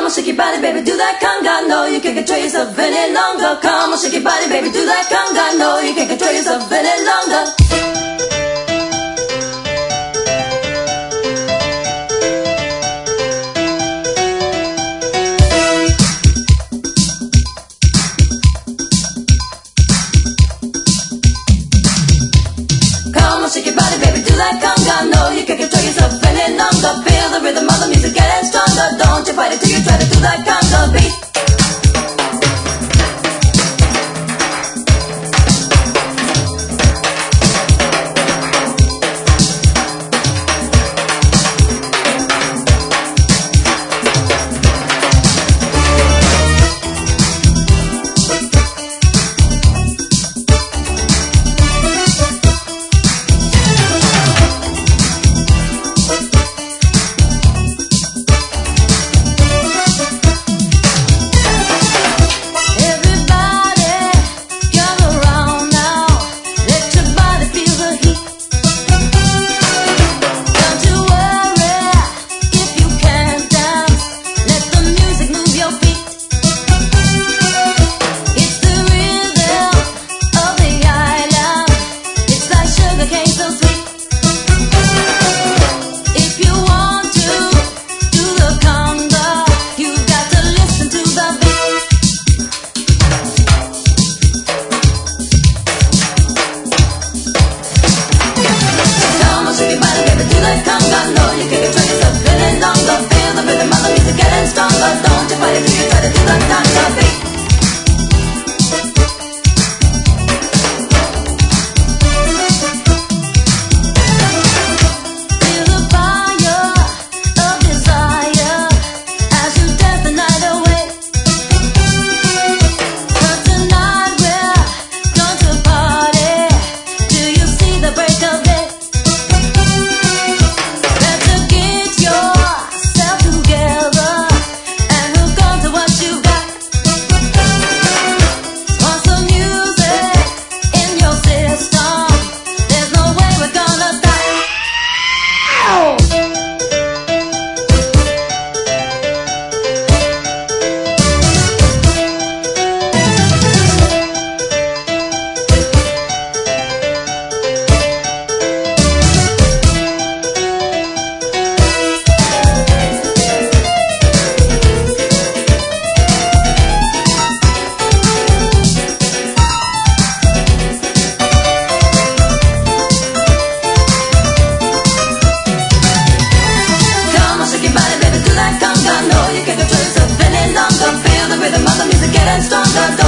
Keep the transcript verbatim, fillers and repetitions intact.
on, shake your body, baby, do that conga. No, you can't control yourself any longer. Come on, shake your body, baby, do that conga. No, you can't control yourself any longer. Shake your body, baby, do that conga. No, you can't control yourself any longer. Feel the rhythm of the music getting stronger. Don't you fight it till you try to do that conga beat. Don't